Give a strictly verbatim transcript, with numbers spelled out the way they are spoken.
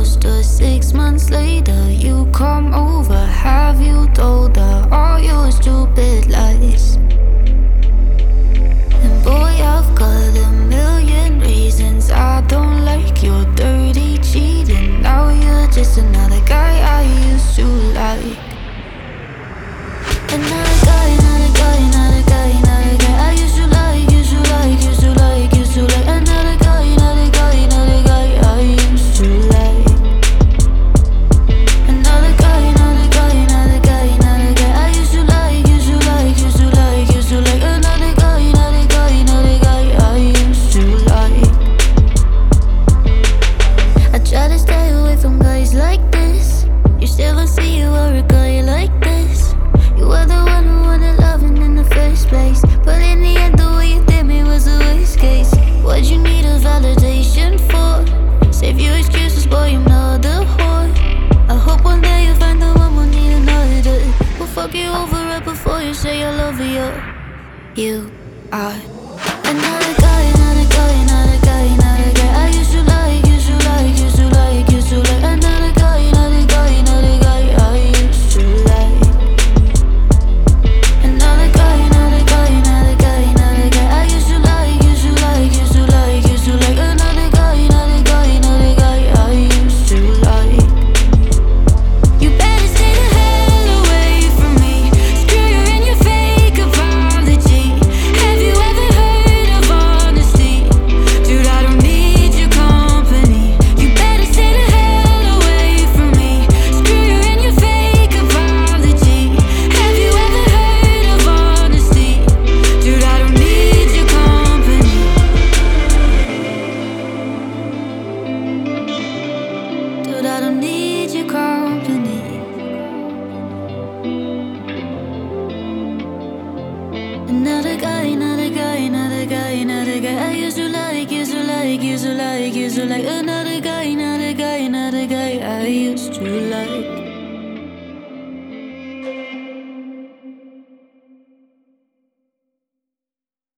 closed door. Six months later, you come over. Have you told her all your stupid lies? And boy, I've got a million reasons I don't like your dirty cheating. Now you're just another guy I used to like. Another guy, another guy, another guy, another guy I used to like, used to like, used to like, used to like. Another guy, another guy, another guy I used to like. Another guy, another guy, another guy, another guy I used to like, used to like, used to like, used to like. Another guy, another guy, another guy I used to like. I try to stay away from guys like this. You still don't see you are a guy like this. You were the one who wanted loving in the first place, but in the end the way you did me was a waste case. What'd you need a validation for? Save your excuses, boy, you're not a whore. I hope one day you find the one who'll need another. We'll fuck you over right before you say I love you. You are another guy, another guy, another guy, another guy I used to like, used to like, used to like, used to like. Another guy, another guy, another guy I used to like. Another guy, another guy, another guy, another guy I used to like, used to like, used to like, used to like. Another guy, another guy, another guy I used to like. You better stay the hell away from me. Screw you and your fake apology. Have you ever heard of honesty? Dude, I don't need your company. You better stay the hell away from me. Screw you and your fake apology. Have you ever heard of honesty? Dude, I don't need your company. Dude, I don't need your company. Another guy, another guy, another guy, another guy I used to like, used to like, used to like, used to like. Another guy, another guy, another guy I used to like.